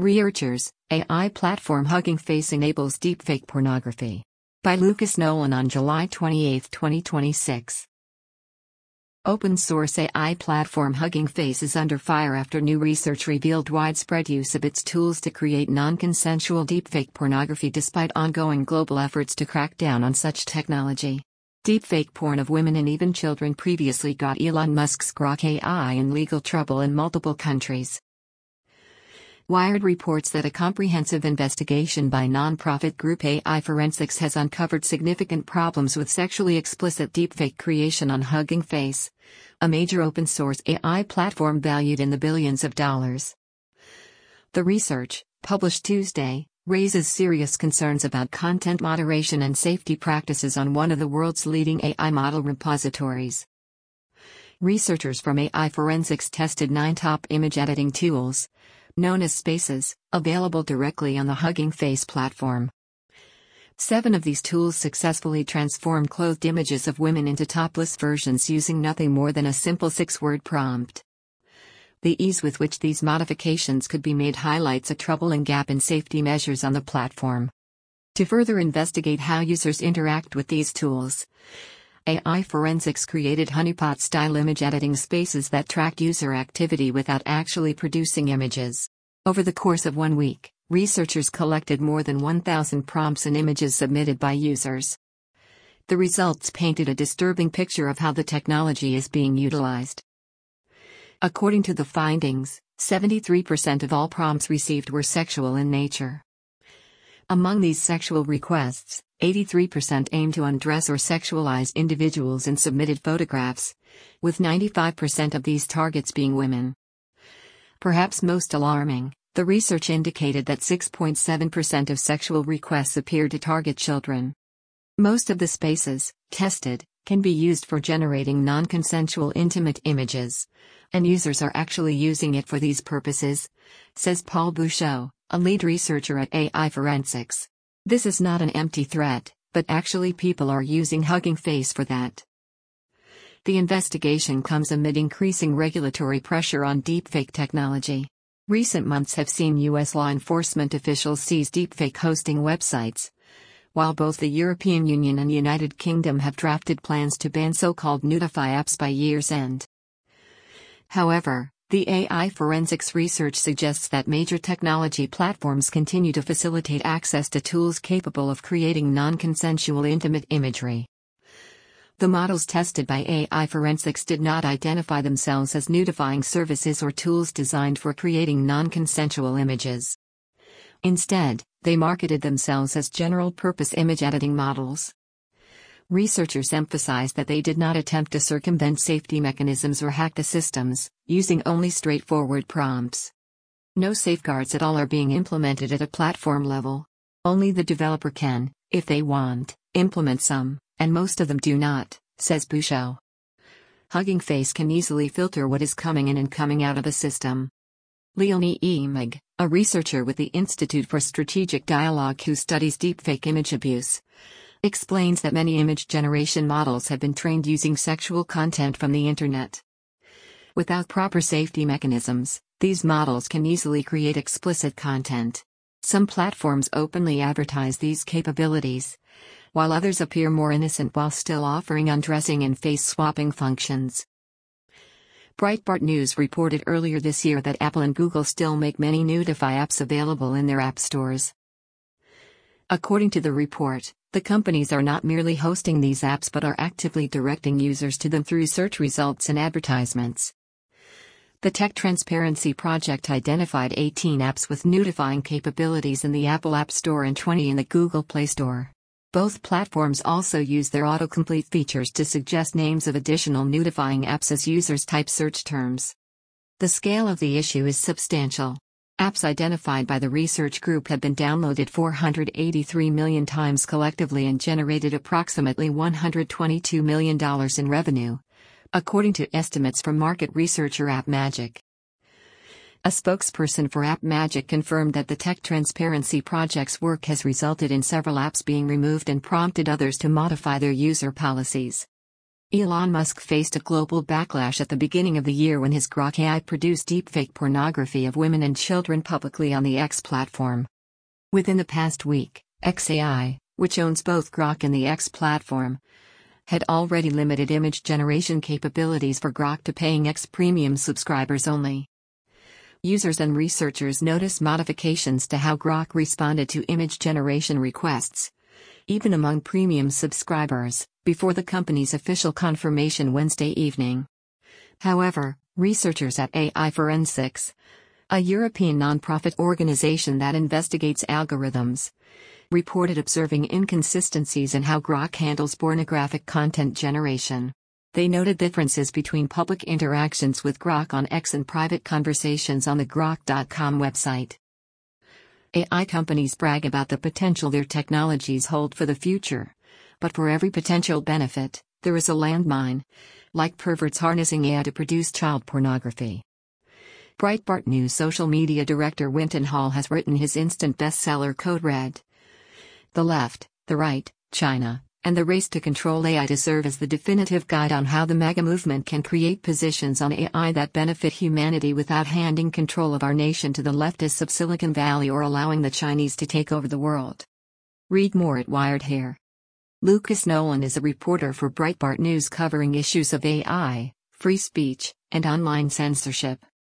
Researchers, AI platform Hugging Face enables deepfake pornography. By Lucas Nolan on July 28, 2026. Open source AI platform Hugging Face is under fire after new research revealed widespread use of its tools to create non-consensual deepfake pornography despite ongoing global efforts to crack down on such technology. Deepfake porn of women and even children previously got Elon Musk's Grok AI in legal trouble in multiple countries. Wired reports that a comprehensive investigation by non-profit group AI Forensics has uncovered significant problems with sexually explicit deepfake creation on Hugging Face, a major open-source AI platform valued in the billions of dollars. The research, published Tuesday, raises serious concerns about content moderation and safety practices on one of the world's leading AI model repositories. Researchers from AI Forensics tested 9 top image editing tools, known as Spaces, available directly on the Hugging Face platform. 7 of these tools successfully transform clothed images of women into topless versions using nothing more than a simple 6-word prompt. The ease with which these modifications could be made highlights a troubling gap in safety measures on the platform. To further investigate how users interact with these tools, AI Forensics created honeypot-style image editing spaces that track user activity without actually producing images. Over the course of 1 week, researchers collected more than 1,000 prompts and images submitted by users. The results painted a disturbing picture of how the technology is being utilized. According to the findings, 73% of all prompts received were sexual in nature. Among these sexual requests, 83% aim to undress or sexualize individuals in submitted photographs, with 95% of these targets being women. Perhaps most alarming, the research indicated that 6.7% of sexual requests appear to target children. Most of the spaces tested can be used for generating non-consensual intimate images, and users are actually using it for these purposes, says Paul Bouchot, a lead researcher at AI Forensics. This is not an empty threat, but actually people are using Hugging Face for that. The investigation comes amid increasing regulatory pressure on deepfake technology. Recent months have seen U.S. law enforcement officials seize deepfake hosting websites, while both the European Union and United Kingdom have drafted plans to ban so-called nudify apps by year's end. However, the AI Forensics research suggests that major technology platforms continue to facilitate access to tools capable of creating non-consensual intimate imagery. The models tested by AI Forensics did not identify themselves as nudifying services or tools designed for creating non-consensual images. Instead, they marketed themselves as general-purpose image editing models. Researchers emphasized that they did not attempt to circumvent safety mechanisms or hack the systems, using only straightforward prompts. No safeguards at all are being implemented at a platform level. Only the developer can, if they want, implement some, and most of them do not, says Bouchot. Hugging Face can easily filter what is coming in and coming out of a system. Leonie Emig, a researcher with the Institute for Strategic Dialogue who studies deepfake image abuse, explains that many image generation models have been trained using sexual content from the internet. Without proper safety mechanisms, these models can easily create explicit content. Some platforms openly advertise these capabilities, while others appear more innocent while still offering undressing and face-swapping functions. Breitbart News reported earlier this year that Apple and Google still make many nudify apps available in their app stores. According to the report, the companies are not merely hosting these apps but are actively directing users to them through search results and advertisements. The Tech Transparency Project identified 18 apps with nudifying capabilities in the Apple App Store and 20 in the Google Play Store. Both platforms also use their autocomplete features to suggest names of additional nudifying apps as users type search terms. The scale of the issue is substantial. Apps identified by the research group have been downloaded 483 million times collectively and generated approximately $122 million in revenue, according to estimates from market researcher AppMagic. A spokesperson for AppMagic confirmed that the Tech Transparency Project's work has resulted in several apps being removed and prompted others to modify their user policies. Elon Musk faced a global backlash at the beginning of the year when his Grok AI produced deepfake pornography of women and children publicly on the X platform. Within the past week, xAI, which owns both Grok and the X platform, had already limited image generation capabilities for Grok to paying X Premium subscribers only. Users and researchers noticed modifications to how Grok responded to image generation requests, even among premium subscribers, before the company's official confirmation Wednesday evening. However, researchers at AI Forensics, a European non-profit organization that investigates algorithms, reported observing inconsistencies in how Grok handles pornographic content generation. They noted differences between public interactions with Grok on X and private conversations on the Grok.com website. AI companies brag about the potential their technologies hold for the future. But for every potential benefit, there is a landmine, like perverts harnessing AI to produce child pornography. Breitbart News social media director Winton Hall has written his instant bestseller Code Red. The left, the right, China, and the race to control AI to serve as the definitive guide on how the MAGA movement can create positions on AI that benefit humanity without handing control of our nation to the leftists of Silicon Valley or allowing the Chinese to take over the world. Read more at Wired Hair. Lucas Nolan is a reporter for Breitbart News covering issues of AI, free speech, and online censorship.